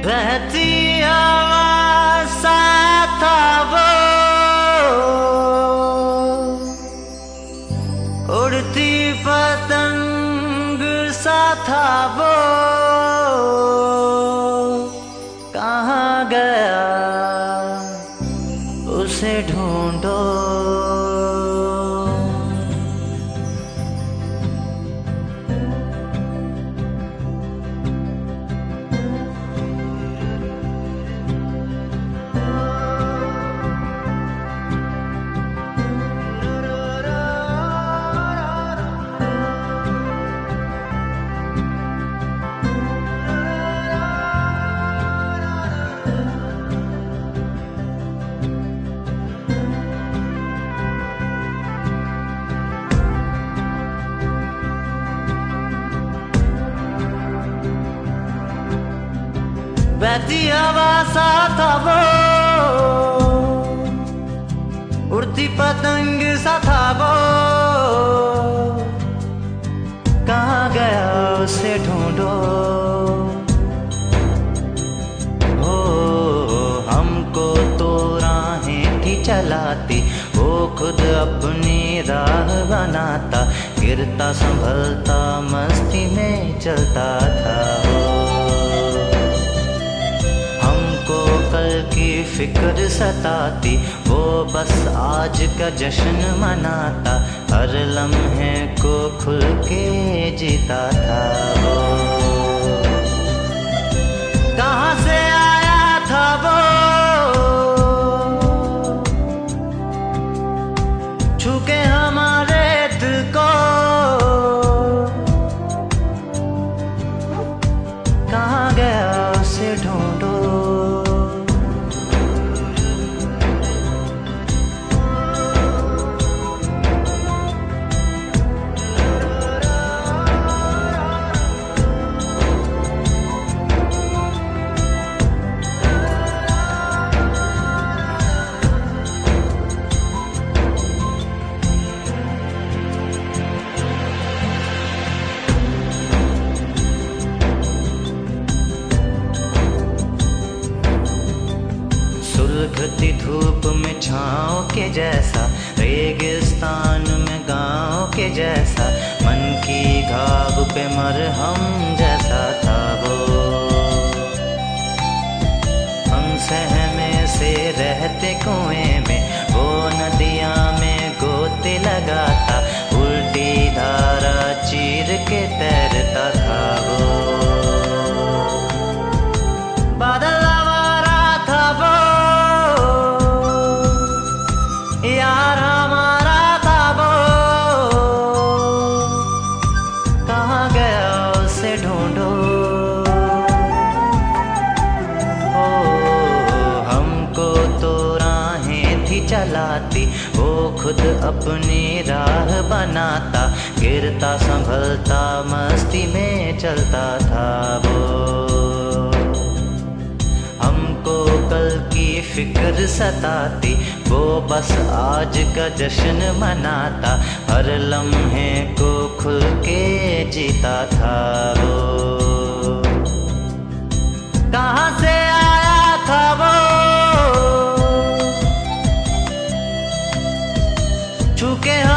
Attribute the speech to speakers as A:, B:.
A: बहती हवा सा था वो, उड़ती पतंग सा था वो, कहाँ गया उसे ढूंढो। बहती हवा सा था वो, उड़ती पतंग सा था वो, कहाँ गया उसे ढूंढो। हो हमको तो राहें थी चलाती, वो खुद अपनी राह बनाता, गिरता संभलता मस्ती में चलता था वो। कल की फिक्र सताती, वो बस आज का जश्न मनाता, हर लम्हे को खुल के जीता था वो। कहाँ से आया था वो, छू के हमारे दिल को, कहाँ गया उसे ढूंढो। सुलगती धूप में छाँव के जैसा, रेगिस्तान में गाँव के जैसा, मन की घाव पे मरहम जैसा था वो। हम सहमे से रहते कुएं में, वो नदियाँ में गोते लगाता, उल्टी धारा चीर के तैरता था वो। बादल यार हमारा था वो, कहाँ गया उसे ढूंढो। ओ हमको तो राहें थी चलाती, वो खुद अपनी राह बनाता, गिरता संभलता मस्ती में चलता था वो। हमको कल की फिक्र सताती, वो बस आज का जश्न मनाता, हर लम्हे को खुल के जीता था वो। कहाँ से आया था वो, छू के